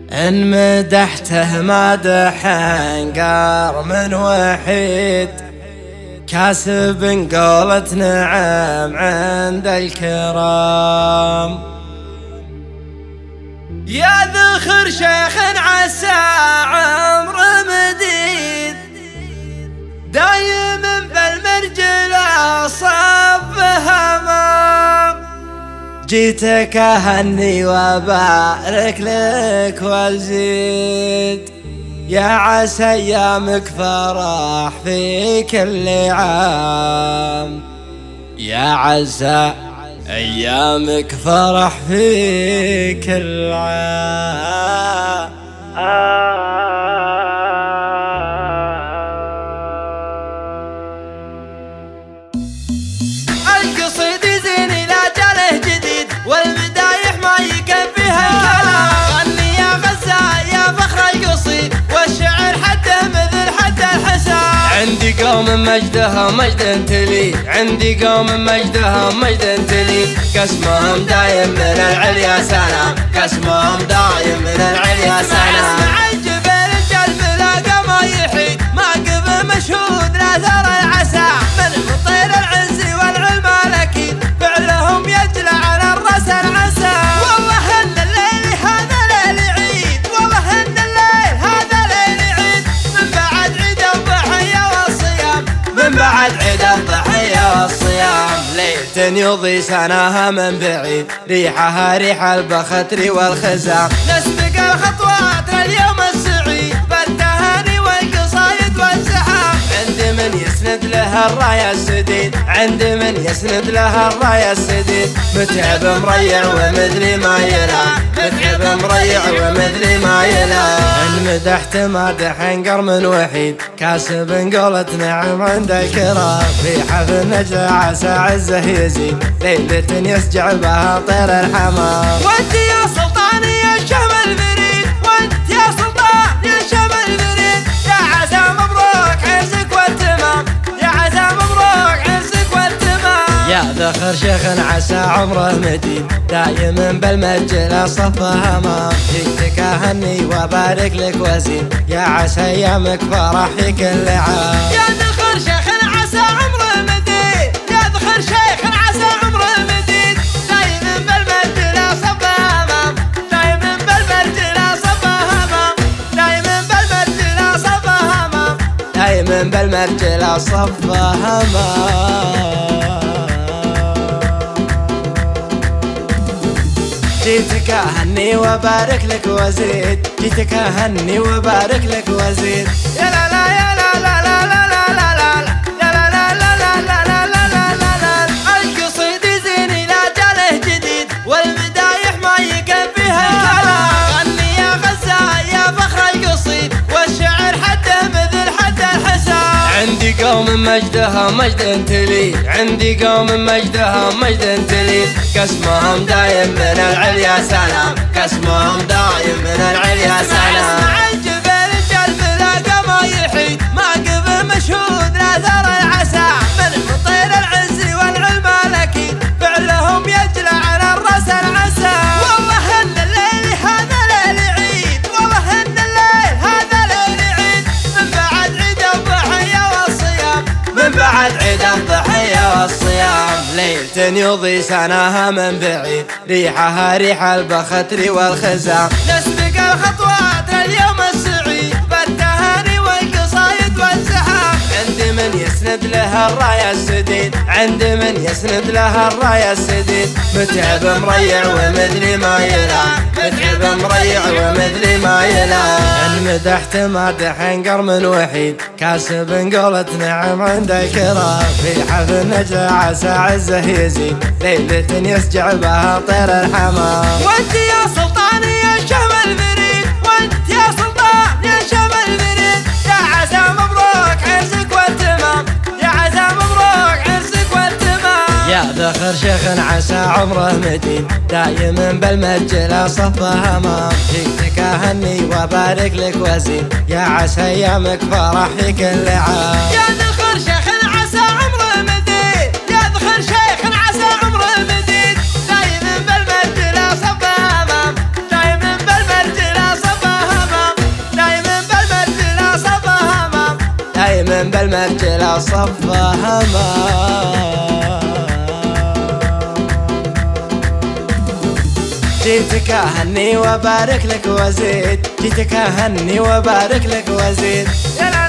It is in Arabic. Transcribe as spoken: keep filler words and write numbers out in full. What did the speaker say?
إن مدحته مادحا قار من وحيد، كاسب قولة نعم عند الكرام. يا ذخر شيخ عسى عمر مديد، دايم بالمرجلة صف همام. جيتك أهني وبارك لك وازيد، يا عسى أيامك فرح في كل عام. يا عسى أيامك فرح في كل عام. القصيد يزين إلى جاله جديد، والمدايح ما يكفيها الكلام. غني يا غزال يا فخر القصيد، والشعر حده مثل حد الحسام. عندي قوم مجدها مجد تلي، عندي قوم مجدها مجد تلي، قسمهم دايم من العليا سلام، قسمهم دايم من العليا سلام. اسمع الجبل الجلب لاقى ما يحيد، ما قف مشهود لا ثرى العسى. من مطير العز والعلم الاكيد، فعلهم يجلى على الراس العسى. والله ان الليل هذا ليل عيد، والله ان الليل هذا ليل عيد. من بعد عيد الضحية والصيام، من بعد عيد الضحية والصيام. ليلة يضي سناها من بعيد، ريحها ريح البختر والخزام. نسبق الخطوات لليوم السعيد، بالتهاني والقصايد والزحام. عندي من يسند لها الراية السديد، عندي من يسند لها الراية السديد. متعب مريع ومدري ما ينام، متعب مريع ومدري ما ينام. إن مدحت مادح انقر من وحيد، كاسب قولة نعم عند الكرام. في حفل نجلة عسى عزه يزيد، ليلة يسجع بها طير الحمام. وانت يا سلطان يا شهم البريد، وانت يا سلطان يا شهم البريد. يا عسى مبروك عرسك والتمام، يا عسى مبروك عرسك والتمام. يا ذخر شيخ عسى عمره مديد، دايم بالمجلة صف همام. جيتك أهني وبارك لك وزيد، يا عسى أيامك فرح في كل عام. يا ذخر شيخ عسى عمره مديد، يا ذخر شيخ عسى عمره مديد. دايم بالمجلة صف همام، دايم بالمجلة صف همام، دايم بالمجلة صف همام. دايما بالمرجلة صف همام. جيتك أهني وبارك لك وزيد، جيتك أهني وبارك لك وزيد. يا لا لا يا لا لا لا لا لا لا لا، يا لا لا لا لا لا لا لا لا لا. القصيد يزين إلى جاله جديد، والمدايح ما يكفيها الكلام. غني يا غزال يا فخر القصيد، والشعر حده مثل حد الحسام. عندي قوم مجدها مجد تلي، عندي قوم مجدها مجد تلي، قسمهم دايم من العليا سلام، قسمهم دايم من العليا سلام. اسمع الجبل الجلب لاقى ما يحيد، ما قف مشهود لا ثرى العسى. من مطير العز والعلم الاكيد، فعلهم يجلى على الراس العسى. والله ان الليل هذا ليل عيد، والله ان الليل هذا ليل عيد. من بعد عيد الضحية والصيام، من بعد عيد الضحية والصيام. ليلة يضي سناها من بعيد، ريحها ريح البختر والخزام. نسبق الخطوات لليوم السعيد، بالتهاني والقصايد والزحام. عندي من يسند لها الراية السديد، عندي من يسند لها الراية السديد. متعب مريع ومدري ما ينام، متعب مريع ومدري ما ينام. إن مدحت مادح انقر من وحيد، كاسب قولة نعم عند الكرام. في حفل نجلة عسى عزه يزيد، ليلة يسجع بها طير الحمام. وانت يا سلطان يا شهم البريد، وانت يا سلطان يا شهم البريد. يا عسى مبروك عرسك والتمام، يا عسى مبروك عرسك والتمام. يا ذخر شيخ عسى عمره مديد، دايما بالمجلة صف همام. جيتك أهني وبارك لك وزيد، يا عسى أيامك فرح في كل عام. يا ذخر شيخ عسى عمره مديد، يا ذخر شيخ عسى عمره مديد. دايما بالمجلة صف همام، دايما بالمجلة صف من بالمرجلة صفها ما جيتك اهني وبارك لك وزيد، جيتك اهني وبارك لك وزيد.